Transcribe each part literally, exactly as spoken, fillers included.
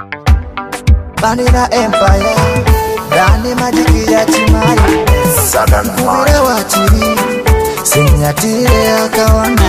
Vanilla Empire Dani majiki ya chimari Kubire wachiri Sinyatire akawana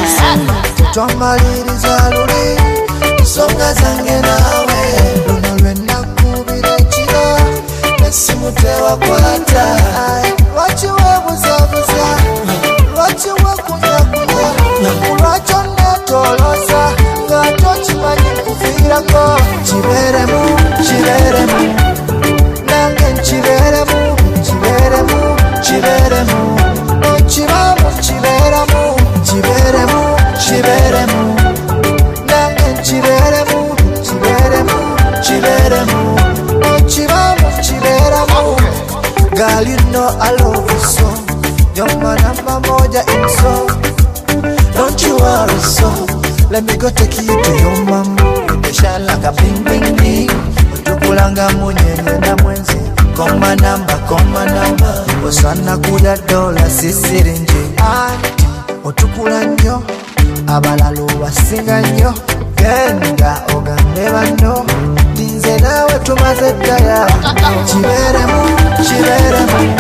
Tutomaliri zaluri Songa zange nawe Luna lwenda kubire chira Nesimutewa kwata Wachiwe buza buza Wachiwe kunya kunya Uracho netolosa Gato chimanyi kufira ko Chiberemu, chiberemu Nangen chiberemu, chiberemu, chiberemu No chibamu, chiberemu, chiberemu, chiberemu Nangen chiberemu, chiberemu, chiberemu No chibamu, chiberemu Girl, you know I love you so You're my number moja in so Don't you worry so Let me go take you to your mama Shine like a bling bling bling Utukulanga munyenye na mwenzi Koma namba, koma namba Osana kuda dola sisirinje Anti, utukula nyo Abalalu wasinga nyo Genda, ogande bano Dinze nawe tumaze daya Chiberemu, chiberemu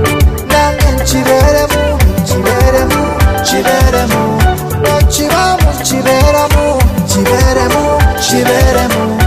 Nangen chiberemu, chiberemu, chiberemu No chibamu, chiberemu, chiberemu, chiberemu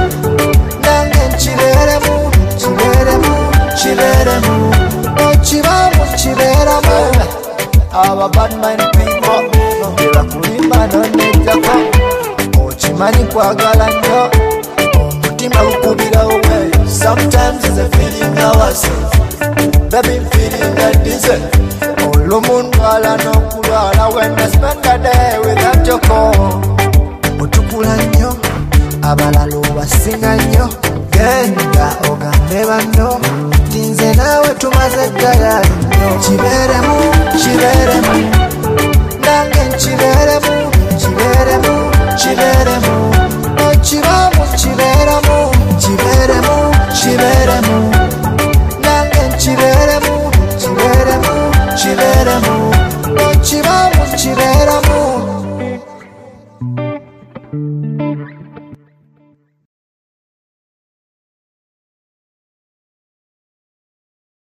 Nangen chiberemu, chiberemu, chiberemu No chibamu, chiberemu Aba bad mind people Nongera kulimba nonejako Ochimanyi kwagala nyo Omutima ukubira away Sometimes it's a feeling ourselves Baby feeling that diesel Olumundu ala nokulwala When I spend a day without your call Utukula nyo Abalalu basinga nyo Genda ogambe bano Tinze nawe tumaze dayari nyo Chiberemu, chiberemu